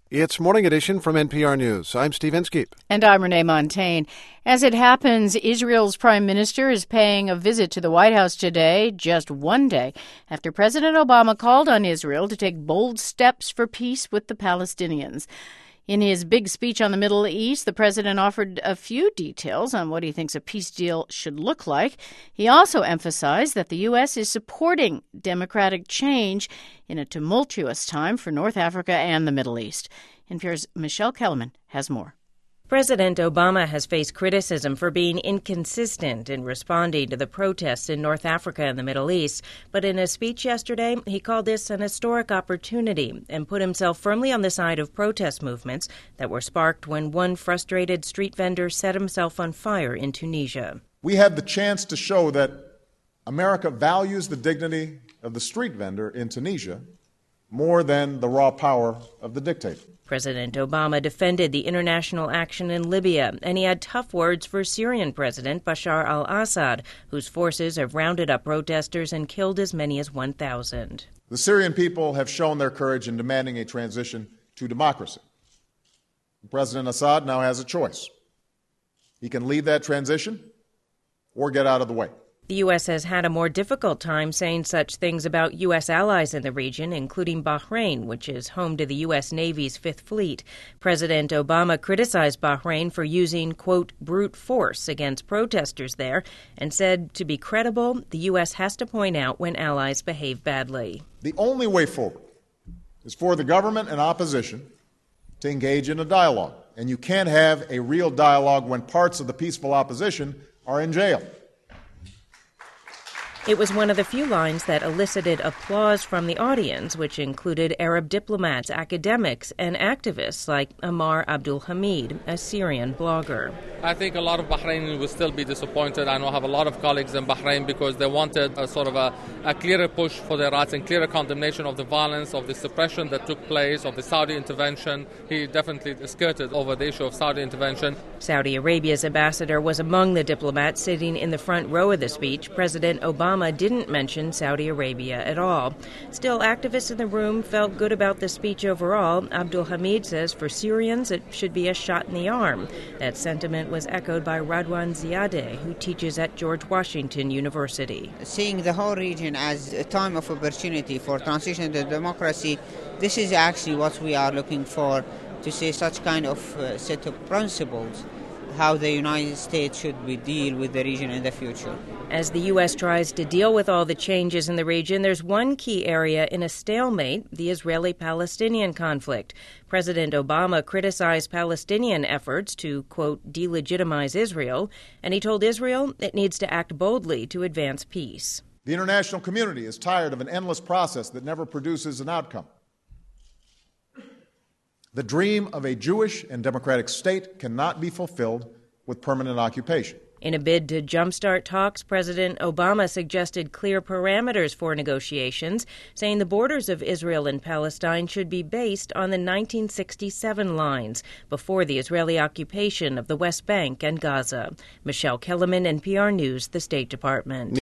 It's Morning Edition from NPR News. I'm Steve Inskeep. And I'm Renee Montagne. As it happens, Israel's prime minister is paying a visit to the White House today, just one day after President Obama called on Israel to take bold steps for peace with the Palestinians. In his big speech on the Middle East, the president offered a few details on what he thinks a peace deal should look like. He also emphasized that the U.S. is supporting democratic change in a tumultuous time for North Africa and the Middle East. NPR's Michelle Kellerman has more. President Obama has faced criticism for being inconsistent in responding to the protests in North Africa and the Middle East. But in a speech yesterday, he called this an historic opportunity and put himself firmly on the side of protest movements that were sparked when one frustrated street vendor set himself on fire in Tunisia. We had the chance to show that America values the dignity of the street vendor in Tunisia more than the raw power of the dictator. President Obama defended the international action in Libya, and he had tough words for Syrian President Bashar al-Assad, whose forces have rounded up protesters and killed as many as 1,000. The Syrian people have shown their courage in demanding a transition to democracy. President Assad now has a choice. He can lead that transition or get out of the way. The U.S. has had a more difficult time saying such things about U.S. allies in the region, including Bahrain, which is home to the U.S. Navy's Fifth Fleet. President Obama criticized Bahrain for using, quote, brute force against protesters there and said to be credible, the U.S. has to point out when allies behave badly. The only way forward is for the government and opposition to engage in a dialogue. And you can't have a real dialogue when parts of the peaceful opposition are in jail. It was one of the few lines that elicited applause from the audience, which included Arab diplomats, academics, and activists like Amar Abdul Hamid, a Syrian blogger. I think a lot of Bahraini will still be disappointed. I know I have a lot of colleagues in Bahrain because they wanted a clearer push for their rights and clearer condemnation of the violence, of the suppression that took place, of the Saudi intervention. He definitely skirted over the issue of Saudi intervention. Saudi Arabia's ambassador was among the diplomats sitting in the front row of the speech. President Obama didn't mention Saudi Arabia at all. Still, activists in the room felt good about the speech overall. Abdul Hamid says for Syrians it should be a shot in the arm. That sentiment was echoed by Radwan Ziadeh, who teaches at George Washington University. Seeing the whole region as a time of opportunity for transition to democracy, this is actually what we are looking for, to see such kind of set of principles, how the United States should deal with the region in the future. As the U.S. tries to deal with all the changes in the region, there's one key area in a stalemate, the Israeli-Palestinian conflict. President Obama criticized Palestinian efforts to, quote, delegitimize Israel, and he told Israel it needs to act boldly to advance peace. The international community is tired of an endless process that never produces an outcome. The dream of a Jewish and democratic state cannot be fulfilled with permanent occupation. In a bid to jumpstart talks, President Obama suggested clear parameters for negotiations, saying the borders of Israel and Palestine should be based on the 1967 lines, before the Israeli occupation of the West Bank and Gaza. Michelle Kellerman, NPR News, the State Department.